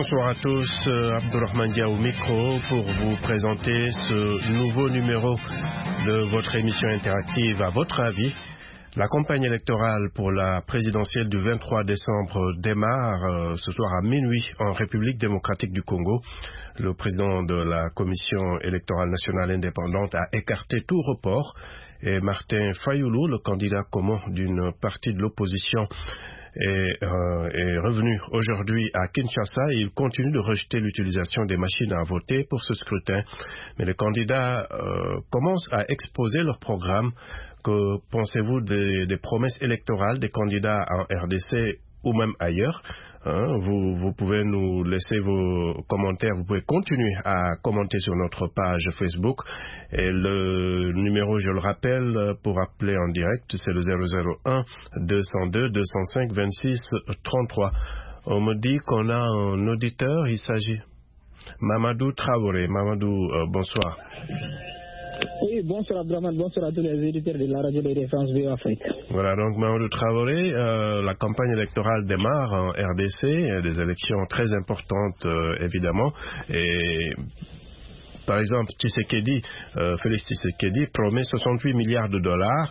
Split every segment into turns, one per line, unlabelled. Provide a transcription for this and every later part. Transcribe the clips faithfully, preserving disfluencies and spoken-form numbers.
bonsoir à tous. Euh, Abdourahmane Dia au micro pour vous présenter ce nouveau numéro de votre émission interactive À votre avis. La campagne électorale pour la présidentielle du vingt-trois décembre démarre euh, ce soir à minuit en République démocratique du Congo. Le président de la Commission électorale nationale indépendante a écarté tout report et Martin Fayoulou, le candidat commun d'une partie de l'opposition, Est, euh, est revenu aujourd'hui à Kinshasa et il continue de rejeter l'utilisation des machines à voter pour ce scrutin. Mais les candidats euh, commencent à exposer leur programme. Que pensez-vous des, des promesses électorales des candidats en R D C ou même ailleurs? Hein, vous, vous pouvez nous laisser vos commentaires, vous pouvez continuer à commenter sur notre page Facebook. Et le numéro, je le rappelle, pour appeler en direct, c'est le zéro zéro un deux zéro deux deux zéro cinq vingt-six trente-trois. On me dit qu'on a un auditeur, il s'agit Mamadou Traoré. Mamadou, euh, bonsoir.
Oui, bonsoir Abdourahmane, bonsoir à tous les éditeurs de la radio de défense V O Afrique.
Voilà, donc Mamadou Traoré, euh, la campagne électorale démarre en R D C, des élections très importantes euh, évidemment, et par exemple Tshisekedi, euh, Félix Tshisekedi promet soixante-huit milliards de dollars,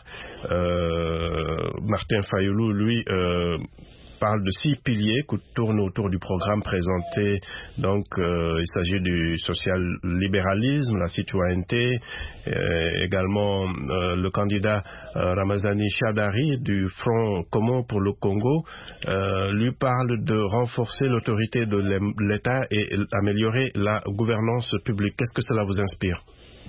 euh, Martin Fayoulou lui euh, parle de six piliers qui tournent autour du programme présenté. Donc, euh, il s'agit du social-libéralisme, la citoyenneté. Euh, également, euh, le candidat euh, Ramazani Chadari du Front commun pour le Congo euh, lui parle de renforcer l'autorité de l'État et améliorer la gouvernance publique. Qu'est-ce que cela vous inspire?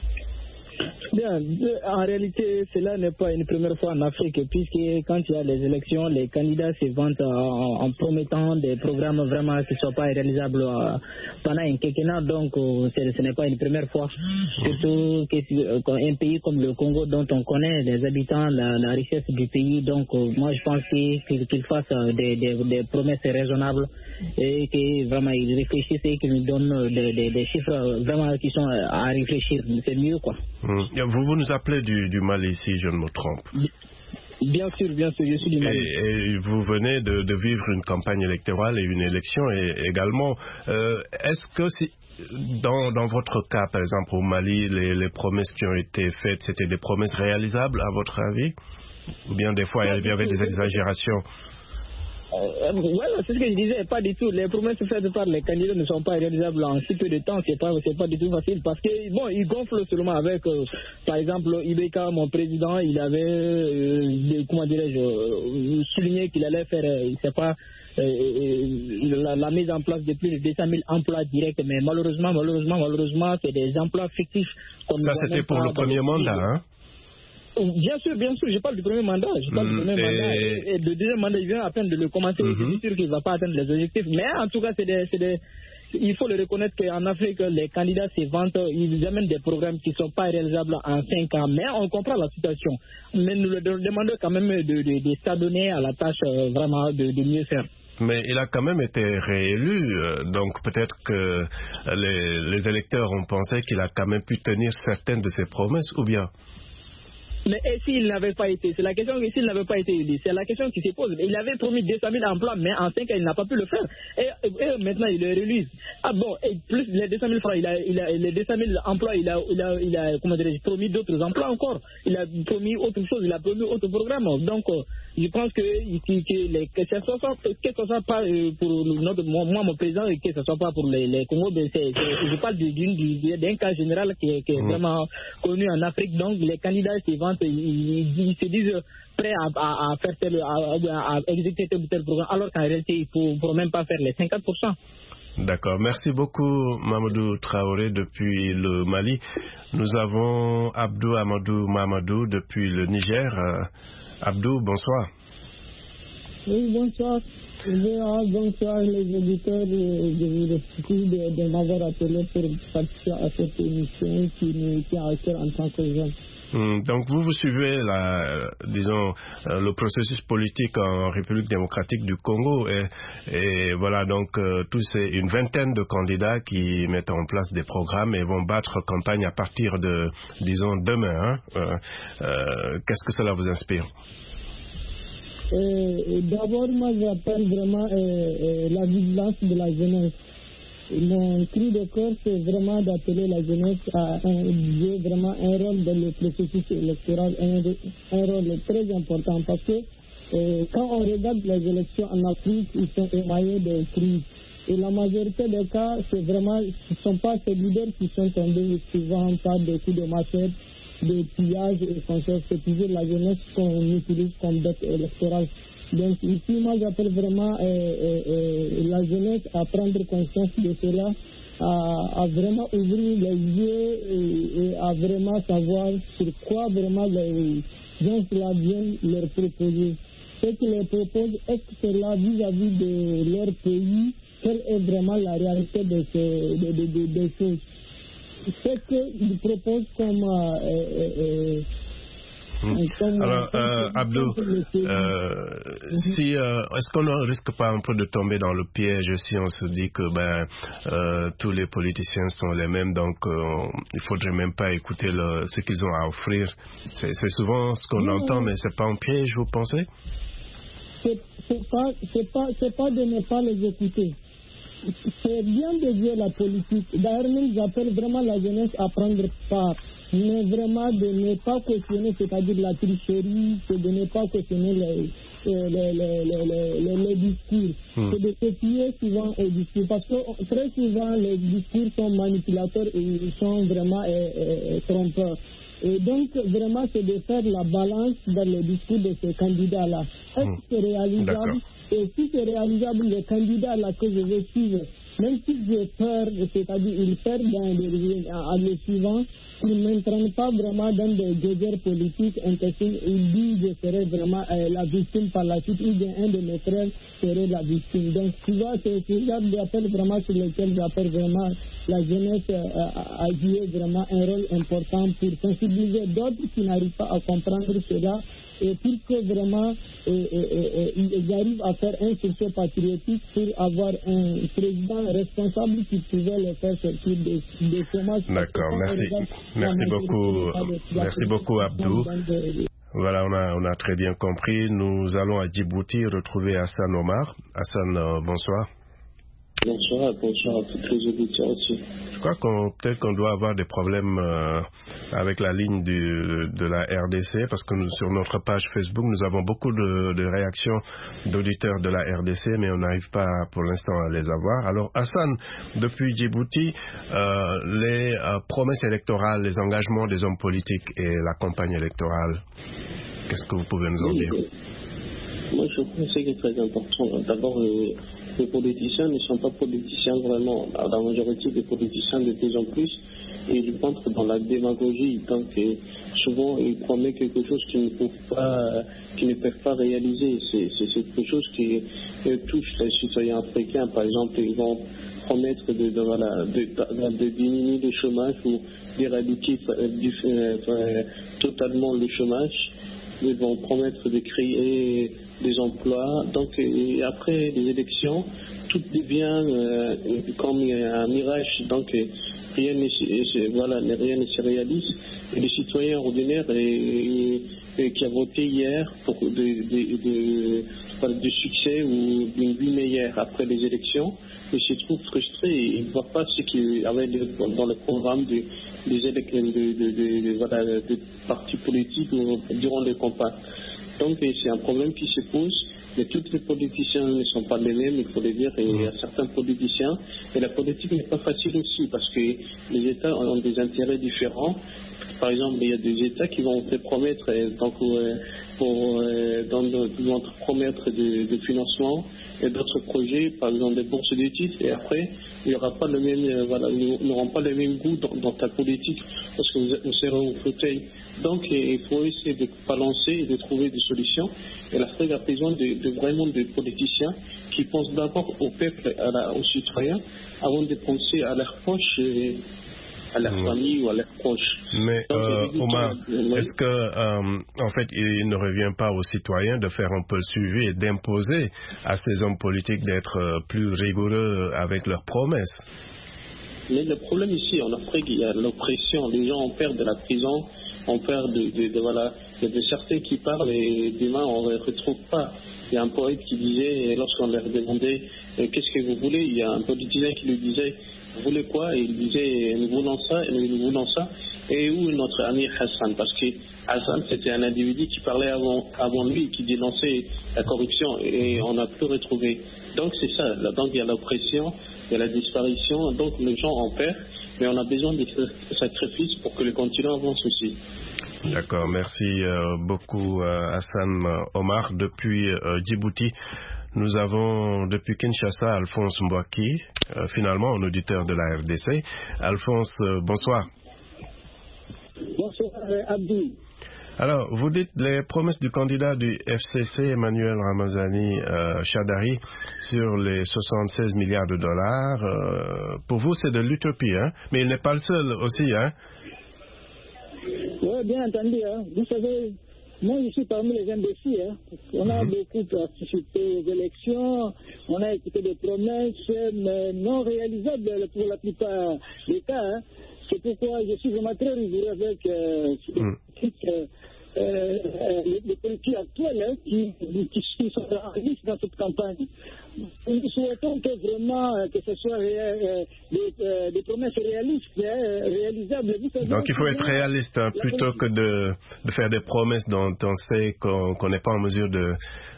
Bien, en réalité, cela n'est pas une première fois en Afrique, puisque quand il y a les élections, les candidats se vantent en, en promettant des programmes vraiment qui ne sont pas réalisables euh, pendant un quinquennat. Donc, euh, ce n'est pas une première fois. Surtout qu'un pays comme le Congo, dont on connaît les habitants, la, la richesse du pays. Donc, euh, moi, je pense qu'il qu'il fasse des, des, des promesses raisonnables et que vraiment ils réfléchissent et qu'ils nous donnent des, des, des chiffres vraiment qui sont à réfléchir. C'est mieux, quoi.
Mmh. Vous, vous nous appelez du, du Mali, si je ne me trompe.
Bien sûr, bien sûr, je suis du Mali.
Et, et vous venez de, de vivre une campagne électorale et une élection et, également. Euh, est-ce que si, dans, dans votre cas, par exemple au Mali, les, les promesses qui ont été faites, c'était des promesses réalisables à votre avis? Ou bien des fois il y avait des exagérations?
Euh, voilà, c'est ce que je disais, pas du tout. Les promesses faites par les candidats ne sont pas réalisables en si peu de temps, c'est pas, c'est pas du tout facile parce que, bon, ils gonflent seulement avec, euh, par exemple, Ibeka, mon président, il avait, euh, comment dirais-je, euh, souligné qu'il allait faire, euh, il sait pas, euh, la, la mise en place de plus de deux cent mille emplois directs, mais malheureusement, malheureusement, malheureusement, c'est des emplois fictifs.
Ça, c'était pour le premier mandat, hein?
Bien sûr, bien sûr, je parle du premier mandat. Je parle mmh, du premier et... mandat. Et, et le deuxième mandat, il vient à peine de le commencer. Mmh. Je suis sûr qu'il ne va pas atteindre les objectifs. Mais en tout cas, c'est des, c'est des... il faut le reconnaître qu'en Afrique, les candidats se vantent, ils amènent des programmes qui ne sont pas réalisables en cinq ans. Mais on comprend la situation. Mais nous leur demandons quand même de, de, de s'adonner à la tâche euh, vraiment de, de mieux faire.
Mais il a quand même été réélu, euh, donc peut-être que les, les électeurs ont pensé qu'il a quand même pu tenir certaines de ses promesses, ou bien?
Mais et s'il n'avait pas été, c'est la question, s'il n'avait pas été élu, c'est la question qui se pose. Il avait promis deux cent mille emplois, mais en cinq ans, il n'a pas pu le faire. Et, et maintenant, il le réalise. Ah bon, et plus les deux cent mille francs, il a, il a, les deux cent mille emplois, il a, il a, il a comment dirais-je, promis d'autres emplois encore. Il a promis autre chose, il a promis autre programme. Donc, euh, je pense que, que, que, les, que ce soit, que ce soit pas pour notre, moi, mon président, et que ce soit pas pour les, les Congos, c'est, c'est, je parle d'un, d'un cas général qui est, qui est mmh. vraiment connu en Afrique. Donc, les candidats qui vendent, Ils, ils se disent prêts à, à, à faire tel, à, à exécuter tel ou tel programme, alors qu'en réalité, il ne faut, faut même pas faire les cinquante pour cent.
D'accord. Merci beaucoup, Mamadou Traoré, depuis le Mali. Nous avons Abdou Amadou Mamadou depuis le Niger. Euh, Abdou, bonsoir.
Oui, bonsoir. Bonsoir les auditeurs. Je vous remercie de, de m'avoir appelé pour participer à cette émission qui nous tient à cœur en tant que jeune.
Donc vous, vous suivez la, euh, disons, euh, le processus politique en République démocratique du Congo et, et voilà donc euh, tous ces, une vingtaine de candidats qui mettent en place des programmes et vont battre campagne à partir de, disons, demain. Hein. Euh, euh, qu'est-ce que cela vous inspire?
euh, D'abord, moi j'appelle vraiment euh, euh, la vigilance de la jeunesse. mon cri de cœur, c'est vraiment d'appeler la jeunesse à jouer vraiment un rôle dans le processus électoral, un, un rôle très important parce que euh, quand on regarde les élections en Afrique, ils sont émaillés de crises. Et la majorité des cas, c'est vraiment, ce ne sont pas ces leaders qui sont tombés souvent par des coups de machette, des pillages et consorts. C'est toujours la jeunesse qu'on utilise comme bête électorale. Donc ici, moi, j'appelle vraiment euh, euh, euh, la jeunesse à prendre conscience de cela, à, à vraiment ouvrir les yeux et, et à vraiment savoir sur quoi vraiment les gens cela viennent leur proposer. Ce qu'ils leur proposent, est-ce que c'est là vis-à-vis de leur pays? Quelle est vraiment la réalité de ces de, de, de, de choses? Ce qu'ils proposent comme, euh, euh, euh,
Mmh.
comme
Alors, euh, Abdou, euh, si, euh, est-ce qu'on ne risque pas un peu de tomber dans le piège si on se dit que ben, euh, tous les politiciens sont les mêmes, donc euh, il faudrait même pas écouter le, ce qu'ils ont à offrir? C'est, c'est souvent ce qu'on
non,
entend, mais c'est pas un piège, vous pensez?
C'est, c'est pas, c'est pas, c'est pas de ne pas les écouter. C'est bien de jouer la politique. D'ailleurs, même j'appelle vraiment la jeunesse à prendre part. Mais vraiment de ne pas questionner, c'est-à-dire la tricherie, c'est de ne pas questionner les, les, les, les, les, les, les discours. Hmm. C'est de se fier souvent aux discours. Parce que très souvent, les discours sont manipulateurs et ils sont vraiment euh, euh, trompeurs. Et donc, vraiment, c'est de faire la balance dans le discours de ces candidats-là. Est-ce que c'est réalisable? D'accord. Et si c'est réalisable, le candidat là que je vais suivre, même si j'ai peur, c'est-à-dire il perd dans le, à le suivant, il ne m'entraîne pas vraiment dans des guerres politiques intestines, il dit je serai vraiment euh, la victime par la suite, ou bien un de mes frères serait la victime. Donc, tu vois, c'est ce genre d'appel vraiment sur lequel j'appelle vraiment la jeunesse euh, à, à jouer vraiment un rôle important pour sensibiliser d'autres qui n'arrivent pas à comprendre cela, et pour que vraiment et, et, et, et, ils arrivent à faire un sursaut patriotique pour avoir un président responsable qui pouvait le faire sortir des de chômage.
D'accord, merci. Merci beaucoup, merci beaucoup Abdou. Voilà, on a, on a très bien compris. Nous allons à Djibouti retrouver Hassan Omar. Hassan, euh, bonsoir.
Bonsoir, bonsoir à toutes les auditeurs aussi.
Je crois qu'on peut-être qu'on doit avoir des problèmes euh, avec la ligne du, de la R D C, parce que nous, sur notre page Facebook, nous avons beaucoup de, de réactions d'auditeurs de la R D C, mais on n'arrive pas pour l'instant à les avoir. Alors Hassan, depuis Djibouti, euh, les euh, promesses électorales, les engagements des hommes politiques et la campagne électorale, qu'est-ce que vous pouvez nous en dire?
Moi, je pense que c'est très important. D'abord, euh, les politiciens ne sont pas politiciens vraiment. La majorité des politiciens de plus en plus, ils entrent dans la démagogie. Donc, euh, souvent, ils promettent quelque chose qu'ils ne peuvent pas, euh, qu'ils ne peuvent pas réaliser. C'est, c'est, c'est quelque chose qui euh, touche les citoyens africains. Par exemple, ils vont promettre de, de, voilà, de, de, de diminuer le chômage ou d'éradiquer euh, euh, totalement le chômage. Ils vont promettre de créer des emplois. Donc, et après les élections, tout devient euh, comme un mirage. Donc, rien ne, voilà, rien ne se réalise. Et les citoyens ordinaires et, et, qui ont voté hier pour de, de, de, de, de succès ou d'une vie meilleure après les élections, ils se trouvent frustrés. Ils ne voient pas ce qu'il y avait dans le programme de, des élections de, de, de, de, voilà, de partis politiques durant les campagnes. Donc c'est un problème qui se pose, mais tous les politiciens ne sont pas les mêmes, il faut le dire, et il y a certains politiciens, et la politique n'est pas facile aussi, parce que les États ont des intérêts différents. Par exemple, il y a des États qui vont te promettre, donc, pour, donc, vont te promettre de, de financement et d'autres projets, par exemple des bourses d'études, et après, il n'y aura pas le même, voilà, nous n'aurons pas le même goût dans, dans ta politique, parce que vous serez au fauteuil. Donc, il faut essayer de balancer et de trouver des solutions. Et l'Afrique a besoin de, de vraiment de politiciens qui pensent d'abord au peuple, à la, aux citoyens, avant de penser à leurs proches, et à leur famille ou à leurs proches.
Mais Donc, euh, Omar, temps, est-ce que euh, en fait il ne revient pas aux citoyens de faire un peu le suivi et d'imposer à ces hommes politiques d'être plus rigoureux avec leurs promesses?
Mais le problème ici en Afrique, il y a l'oppression. Les gens ont peur de la prison, on perd de, de, de voilà, il y a de certains qui parlent et demain on ne les retrouve pas. Il y a un poète qui disait, lorsqu'on leur demandait euh, qu'est-ce que vous voulez, il y a un politicien qui lui disait vous voulez quoi, et il disait nous voulons ça, et nous voulons ça. Et où est notre ami Hassan? Parce que Hassan c'était un individu qui parlait avant, avant lui, qui dénonçait la corruption, et on n'a plus retrouvé. Donc c'est ça, donc il y a l'oppression, il y a la disparition, donc les gens en perdent, mais on a besoin de sacrifices pour que le continent avance aussi.
D'accord, merci euh, beaucoup euh, Hassan Omar. Depuis euh, Djibouti, nous avons depuis Kinshasa Alphonse Mbouaki, euh, finalement un auditeur de la R D C. Alphonse, euh, bonsoir.
Bonsoir Abdou.
Alors, vous dites les promesses du candidat du F C C, Emmanuel Ramazani euh, Shadari, sur les soixante-seize milliards de dollars. Euh, pour vous, c'est de l'utopie, hein? Mais il n'est pas le seul aussi, hein?
Oui, bien entendu. Hein. Vous savez, moi je suis parmi les indécis. Hein. On a mm-hmm. beaucoup participé aux élections, on a écouté des promesses, mais non réalisables pour la plupart des cas. Hein. C'est pourquoi je suis vraiment très rigoureux avec euh, mm. euh, euh, les, les politiques actuels hein, qui, qui, qui sont en liste dans cette campagne. Nous souhaitons que vraiment que ce soit euh, des, euh, des promesses réalistes, hein, réalisables.
Donc il faut être réaliste hein, plutôt que de, de faire des promesses dont on sait qu'on qu'on n'est pas en mesure de,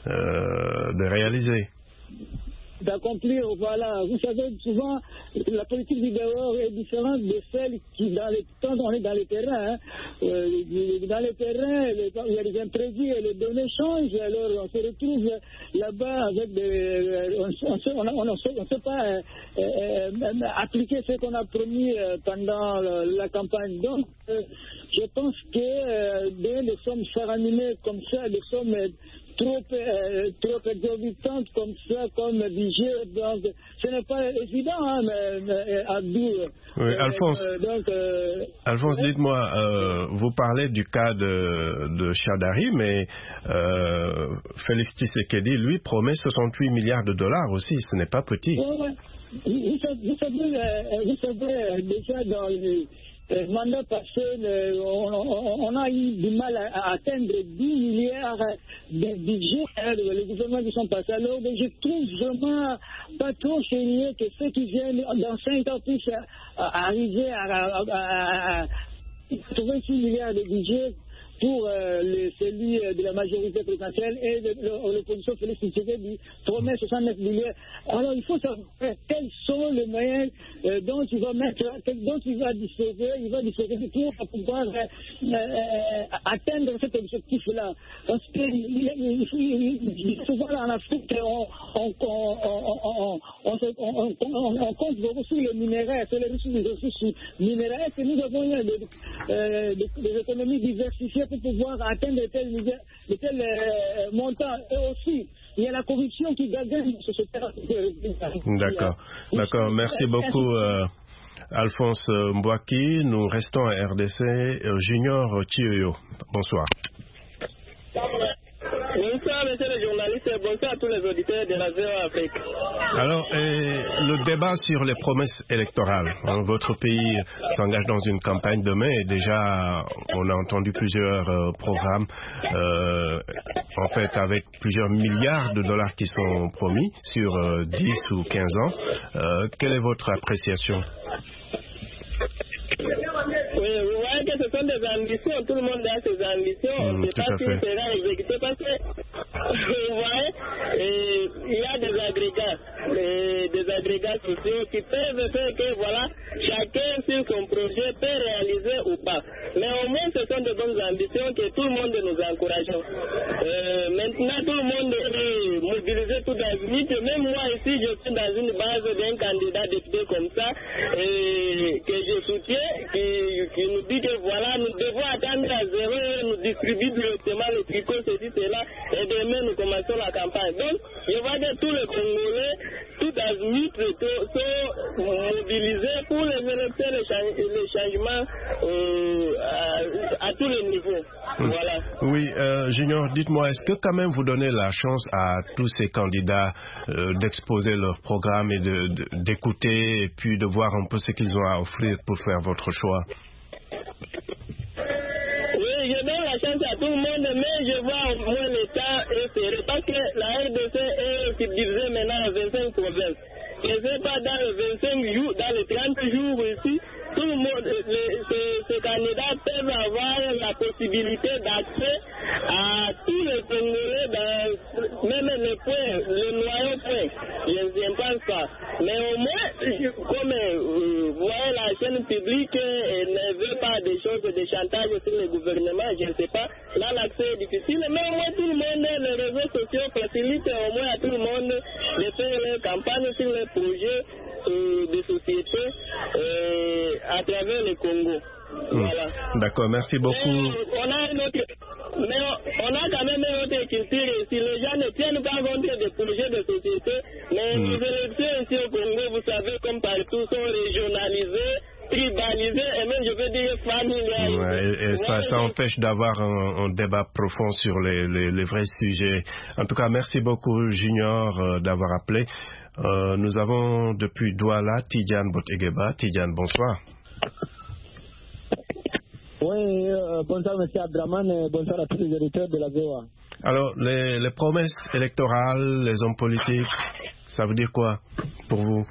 euh, de réaliser.
D'accomplir, voilà. Vous savez, souvent, la politique du dehors est différente de celle qui, dans les, quand on est dans les terrains, hein, euh, dans les terrains, les, il y a des imprévus et les données changent, alors on se retrouve là-bas avec des, on ne sait pas euh, euh, appliquer ce qu'on a promis euh, pendant le, la campagne. Donc, euh, je pense que euh, des sommes faramineuses comme ça, des sommes euh, trop, euh, trop exorbitantes comme ça, comme budget, donc ce n'est pas évident, hein, mais, mais Abdou.
Oui, euh, Alphonse, euh, donc, euh, Alphonse ouais. dites-moi, euh, vous parlez du cas de, de Shadari, mais euh, Félix Tshisekedi, lui, promet soixante-huit milliards de dollars aussi, ce n'est pas petit.
Ouais, ouais. Vous, vous savez, euh, vous savez déjà dans les Le mandat passé, le, on, on, on a eu du mal à, à atteindre dix milliards de budget. Hein, les gouvernements qui sont passés. Alors, je trouve vraiment pas trop sérieux que ceux qui viennent dans cinq ans puissent arriver à, à, à, à quatre-vingt-six milliards de budget pour euh, le, celui de la majorité présidentielle et de, de, de l'opposition Félix Tshisekedi promet soixante-neuf milliards. Alors il faut savoir quels sont les moyens euh, dont il va mettre, dont il va disposer, il va disposer pour pouvoir euh, euh, atteindre cet objectif-là. Parce que il, il, il, il, souvent en Afrique, on, on, on, on, on, on, on, on compte beaucoup sur le minéraire, sur les ressources minéraires, et nous avons des, euh, des, des économies diversifiées pour pouvoir atteindre de tels, de tels euh, montants. Et aussi, il y a la corruption qui gagne sur ce terrain.
D'accord, d'accord. Merci beaucoup, euh, Alphonse Mbouaki. Nous restons à R D C. Euh, Junior Chioyo, bonsoir.
Bonsoir, monsieur le journaliste, bonsoir à tous les auditeurs de la Zéro Afrique.
Alors, euh, le débat sur les promesses électorales. Hein, votre pays s'engage dans une campagne demain et déjà, on a entendu plusieurs euh, programmes, euh, en fait, avec plusieurs milliards de dollars qui sont promis sur euh, dix ou quinze ans. Euh, quelle est votre appréciation?
Oui, vous voyez que ce sont des ambitions, tout le monde a ses ambitions, on ne sait pas si ça sera exécuté parce que, vous voyez, et, il y a des agrégats, et, des agrégats sociaux qui peuvent faire que, voilà, chacun sur son projet peut réaliser ou pas. Mais au moins, ce sont de bonnes ambitions que tout le monde nous encourage. Euh, maintenant, tout le monde est mobilisé tout d'azimut, même moi ici, je suis dans une base d'un candidat député comme ça, et que je soutiens, qui, qui nous dit que voilà, nous devons attendre à zéro et nous distribuer directement le tricot, ceci, cela, et demain nous commençons la campagne. Donc, je vois que tous les Congolais, tout azimut, sont mobilisés pour les élections, les changements euh, à, à tous les niveaux. Voilà.
Oui, euh, Junior, dites-moi, est-ce que quand même vous donnez la chance à tous ces candidats euh, d'exposer leur programme et de, de, d'écouter et puis de voir un peu ce qu'ils ont à offrir pour faire votre choix?
Oui, demain, je vois au moins l'État est serré parce que la R D C est subdivisée maintenant à vingt-cinq provinces. Je ne sais pas, dans les vingt-cinq jours, dans les trente jours ici, tout le monde, les, ces, ces candidats peuvent avoir la possibilité d'accès à tous les Congolais, dans, même les points, le noyau point. Je ne pense pas. Mais au moins, comme euh, vous voyez, la chaîne publique euh, ne veut pas des choses de chantage sur le gouvernement, je ne sais pas. Là, l'accès est difficile, mais au moins tout le monde, les réseaux sociaux facilitent au moins à tout le monde de faire leur campagne sur les projets euh, de société euh, à travers le Congo. Voilà.
D'accord, merci beaucoup.
Mais on a une autre, mais on a quand même une autre culture ici. Les gens ne tiennent pas compte des projets de société, mais mm. les élections ici au Congo, vous savez, comme partout, sont régionalisées, tribalisées et même, je veux dire, familiales.
Ouais, et et ça, ça empêche d'avoir un, un débat profond sur les, les, les vrais sujets. En tout cas, merci beaucoup, Junior, euh, d'avoir appelé. Euh, nous avons depuis Douala Tidjane Botegeba. Tidjane, bonsoir.
Oui, euh, bonsoir M. Abdraman et bonsoir à tous les auditeurs de la V O A.
Alors, les, les promesses électorales, les hommes politiques, ça veut dire quoi pour vous?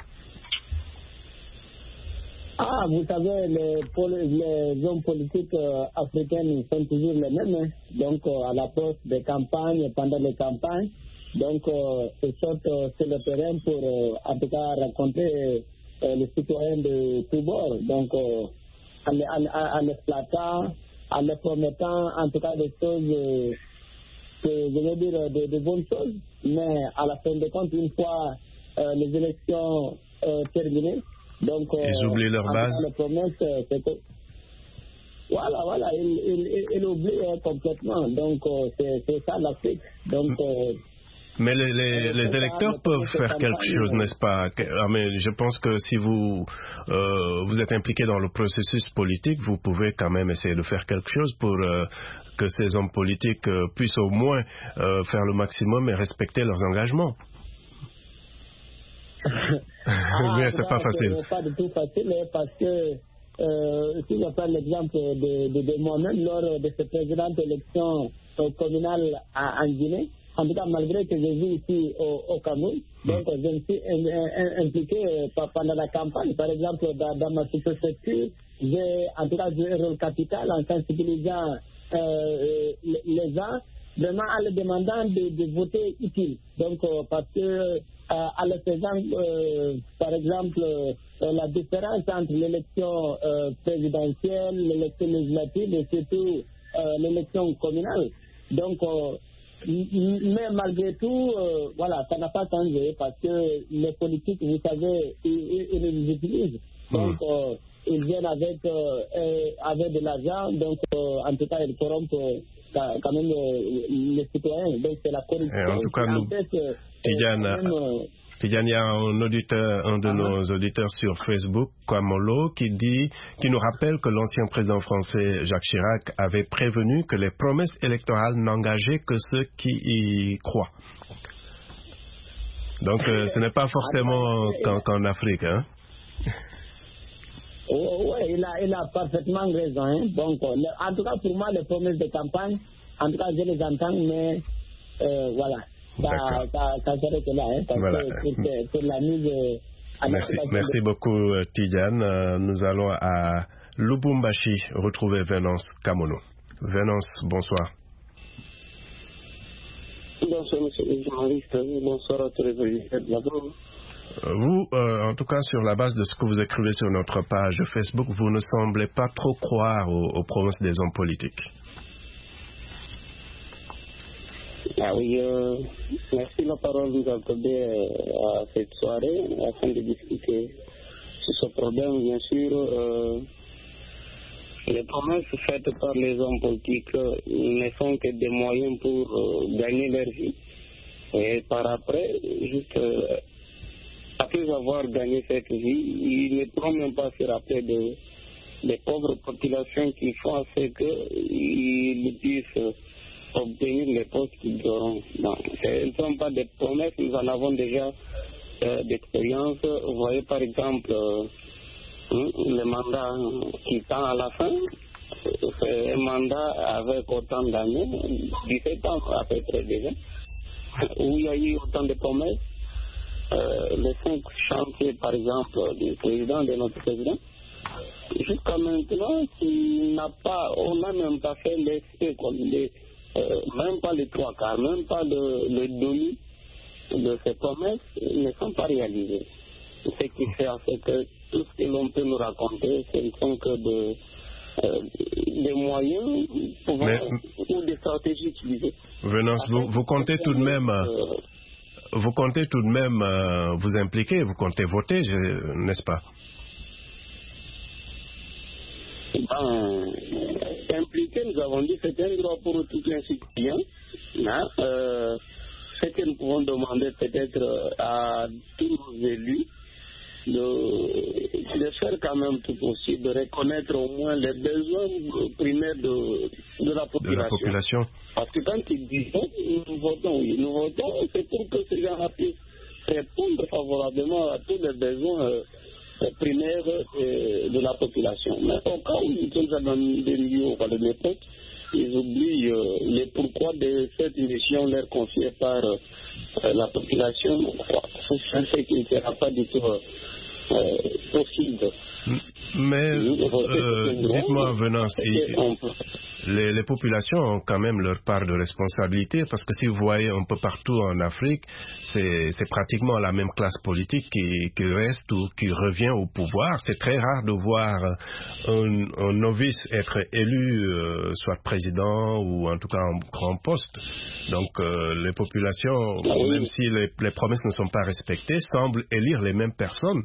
Ah, vous savez, les, les hommes politiques euh, africains sont toujours les mêmes. Hein. Donc, euh, à l'approche des campagnes, pendant les campagnes, donc, euh, ils sortent euh, sur le terrain pour, euh, en tout cas, rencontrer euh, les citoyens de tous bords. Donc, euh, en l'exploitant, en les promettant en tout cas des choses, euh, que, je veux dire, de, de bonnes choses, mais à la fin de compte, une fois euh, les élections euh, terminées, donc euh,
ils oublient leur base.
Les promesses, euh, c'est que, voilà, voilà, ils, ils, ils oublient euh, complètement. Donc euh, c'est, c'est ça l'Afrique. Donc euh,
Mais les, les, les électeurs peuvent faire quelque chose, n'est-ce pas? Mais je pense que si vous, euh, vous êtes impliqué dans le processus politique, vous pouvez quand même essayer de faire quelque chose pour euh, que ces hommes politiques euh, puissent au moins euh, faire le maximum et respecter leurs engagements.
Ah,
mais c'est pas facile.
C'est pas du tout facile parce que euh, si je prends l'exemple de, de, de moi-même lors de cette précédente élection euh, communale à, en Guinée, en tout cas, malgré que je vis ici au, au Cameroun, donc mm. je me suis impliqué euh, pendant la campagne. Par exemple, dans, dans ma sous-préfecture, j'ai en tout cas joué un rôle capital en sensibilisant euh, les, les gens vraiment en leur demandant de, de voter utile. Donc, euh, parce que euh, à leur faisant, euh, par exemple, euh, la différence entre l'élection euh, présidentielle, l'élection législative et surtout euh, l'élection communale. Donc, euh, mais malgré tout, euh, voilà, ça n'a pas changé parce que les politiques, vous savez, ils, ils les utilisent. Donc, mmh. euh, ils viennent avec, euh, avec de l'argent, donc euh, en tout cas, ils corrompent euh, quand même euh, les citoyens. Donc, c'est la corruption.
Et en tout cas, nous,
fait, euh,
Tidjane, euh, Tidjane, il y a un auditeur, un de ah, nos auditeurs sur Facebook, Kwamolo, qui dit, qui nous rappelle que l'ancien président français Jacques Chirac avait prévenu que les promesses électorales n'engageaient que ceux qui y croient. Donc, euh, ce n'est pas forcément qu'en, qu'en Afrique, hein?
Oh, oui, il a, il a parfaitement raison. Hein? Donc, le, en tout cas, pour moi, les promesses de campagne, en tout cas, je les entends, mais euh, voilà. Ça, ça, ça s'arrête là, hein, parce voilà. que c'est, c'est la mise à
Merci, merci beaucoup, Tidjane. Nous allons à Lubumbashi retrouver Venance Kamono. Venance, bonsoir.
Bonsoir, monsieur le journaliste. Bonsoir à tous les auditeurs de la Voix.
Vous, euh, en tout cas, sur la base de ce que vous écrivez sur notre page Facebook, vous ne semblez pas trop croire aux, aux promesses des hommes politiques.
Ah oui, euh, merci la parole de nous accorder euh, à cette soirée afin de discuter sur ce problème. Bien sûr, euh, les promesses faites par les hommes politiques euh, ne sont que des moyens pour euh, gagner leur vie. Et par après, juste euh, après avoir gagné cette vie, ils ne pourront même pas se rappeler de, des pauvres populations qui font à ce qu'ils puissent obtenir les postes qu'ils auront. Non, ce ne sont pas des promesses, nous en avons déjà euh, d'expérience. Vous voyez par exemple euh, le mandat qui tend à la fin, c'est un mandat avec autant d'années, dix-sept ans à peu près déjà, où il y a eu autant de promesses. Euh, les cinq chantiers, par exemple, du président, de notre président, jusqu'à maintenant, il n'a pas, on n'a même pas fait l'effet, les, euh, même pas les trois quarts, même pas le, le demi de ces promesses ne sont pas réalisées. Ce qui fait en fait que tout ce que l'on peut nous raconter, ce ne sont que de, euh, des moyens pouvant, Mais, ou des stratégies utilisées.
Venance, vous, vous comptez tout de même... Euh, Vous comptez tout de même euh, vous impliquer, vous comptez voter, je, n'est-ce pas?
Ben, impliquer, nous avons dit, c'est un droit pour tous les citoyens. Hein? Euh, ce que nous pouvons demander peut-être à tous nos élus, de, de faire quand même tout possible, de reconnaître au moins les besoins primaires de, de, la, population. de la population. Parce que quand ils disent nous votons, oui, nous votons, c'est pour que ces gens-là puissent répondre favorablement à tous les besoins euh, primaires euh, de la population. Mais au cas où nous sommes dans des milieux de l'époque, ils oublient euh, les pourquoi de cette mission leur confiée par euh, la population. C'est ce qui ne sera pas du tout euh, euh, possible.
Mais euh, dites-moi, Venance, les, les populations ont quand même leur part de responsabilité, parce que si vous voyez un peu partout en Afrique, c'est, c'est pratiquement la même classe politique qui, qui reste ou qui revient au pouvoir. C'est très rare de voir un, un novice être élu, euh, soit président ou en tout cas en grand poste. Donc euh, les populations, même si les, les promesses ne sont pas respectées, semblent élire les mêmes personnes.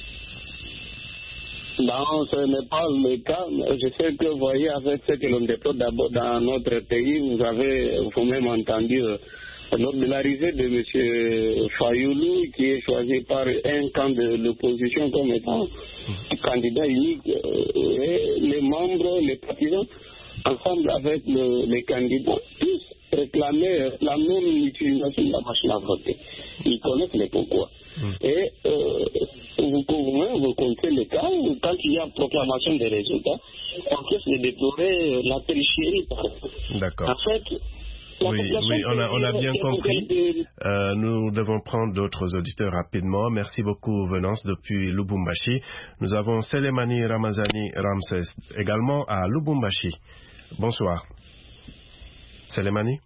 Non, ce n'est pas le cas. Je sais que vous voyez, avec ce que l'on déploie d'abord dans notre pays, vous avez vous-même entendu euh, lors de l'arrivée de M. Fayoulou, qui est choisi par un camp de l'opposition comme étant candidat unique, euh, et les membres, les partisans, ensemble avec le, les candidats, tous réclamaient la non-utilisation de la machine à voter. Ils connaissent les pourquoi. Mmh. Et euh, vous pouvez vous comptez le cas où, quand il y a proclamation des résultats, on peut se déplorer la tricherie.
D'accord.
En fait,
oui, oui, on a, on a bien compris. Euh, nous devons prendre d'autres auditeurs rapidement. Merci beaucoup, Venance, depuis Lubumbashi. Nous avons Selemani Ramazani Ramses également à Lubumbashi. Bonsoir. Selemani?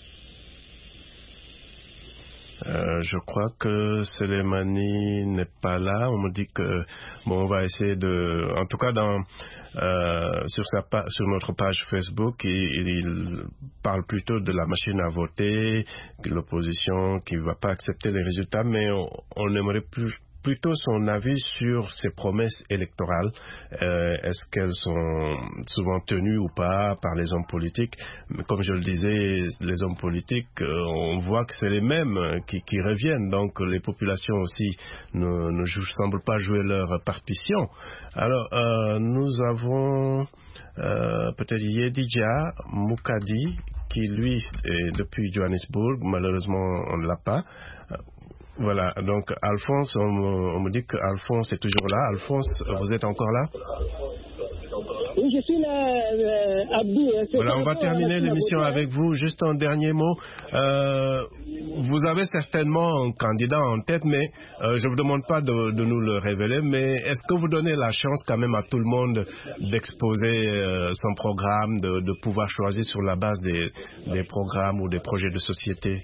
Euh, je crois que Selemani n'est pas là. On me dit que bon, on va essayer de, en tout cas dans euh, sur sa pa- sur notre page Facebook, il, il parle plutôt de la machine à voter, de l'opposition qui ne va pas accepter les résultats, mais on, on aimerait plus plutôt son avis sur ces promesses électorales. Euh, est-ce qu'elles sont souvent tenues ou pas par les hommes politiques? Mais comme je le disais, les hommes politiques, euh, on voit que c'est les mêmes qui, qui reviennent. Donc les populations aussi ne, ne jouent, semblent pas jouer leur partition. Alors, euh, nous avons euh, peut-être Yedidja Moukadi, qui lui est depuis Johannesburg. Malheureusement, on ne l'a pas. Voilà, donc Alphonse, on me, on me dit qu'Alphonse est toujours là. Alphonse, vous êtes encore là?
Oui, je suis là, euh, Abdou.
Voilà, on va terminer l'émission avec vous. Juste un dernier mot. Euh, vous avez certainement un candidat en tête, mais euh, je ne vous demande pas de, de nous le révéler, mais est-ce que vous donnez la chance quand même à tout le monde d'exposer euh, son programme, de, de pouvoir choisir sur la base des, des programmes ou des projets de société?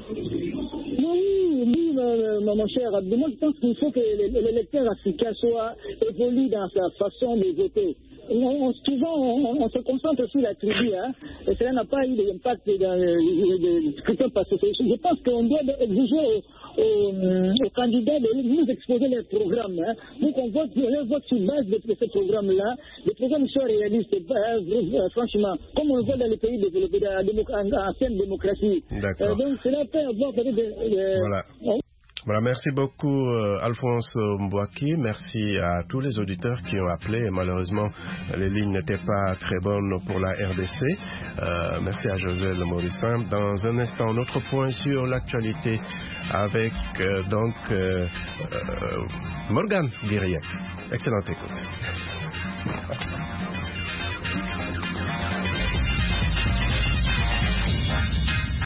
Mon cher Abdou, moi je pense qu'il faut que l'électeur africain soit évolue dans sa façon de voter. On, on, souvent, on, on se concentre sur la tribu, hein, et cela n'a pas eu d'impact dans le scrutin passé. Je pense qu'on doit exiger aux, aux, aux candidats de nous exposer les programmes. Hein, pour qu'on vote, on vote sur base de, de ces programmes-là. Les programmes soient réalistes, euh, franchement, comme on le voit dans les pays développés, dans la ancienne démocratie.
D'accord.
Euh, donc cela peut avoir peut-être des... Euh,
voilà. On, Voilà, merci beaucoup euh, Alphonse Mbouaki, merci à tous les auditeurs qui ont appelé et malheureusement les lignes n'étaient pas très bonnes pour la R D C. Euh, merci à José Le Morissin. Dans un instant, notre point sur l'actualité avec euh, donc euh, euh, Morgan Guiriec. Excellente écoute.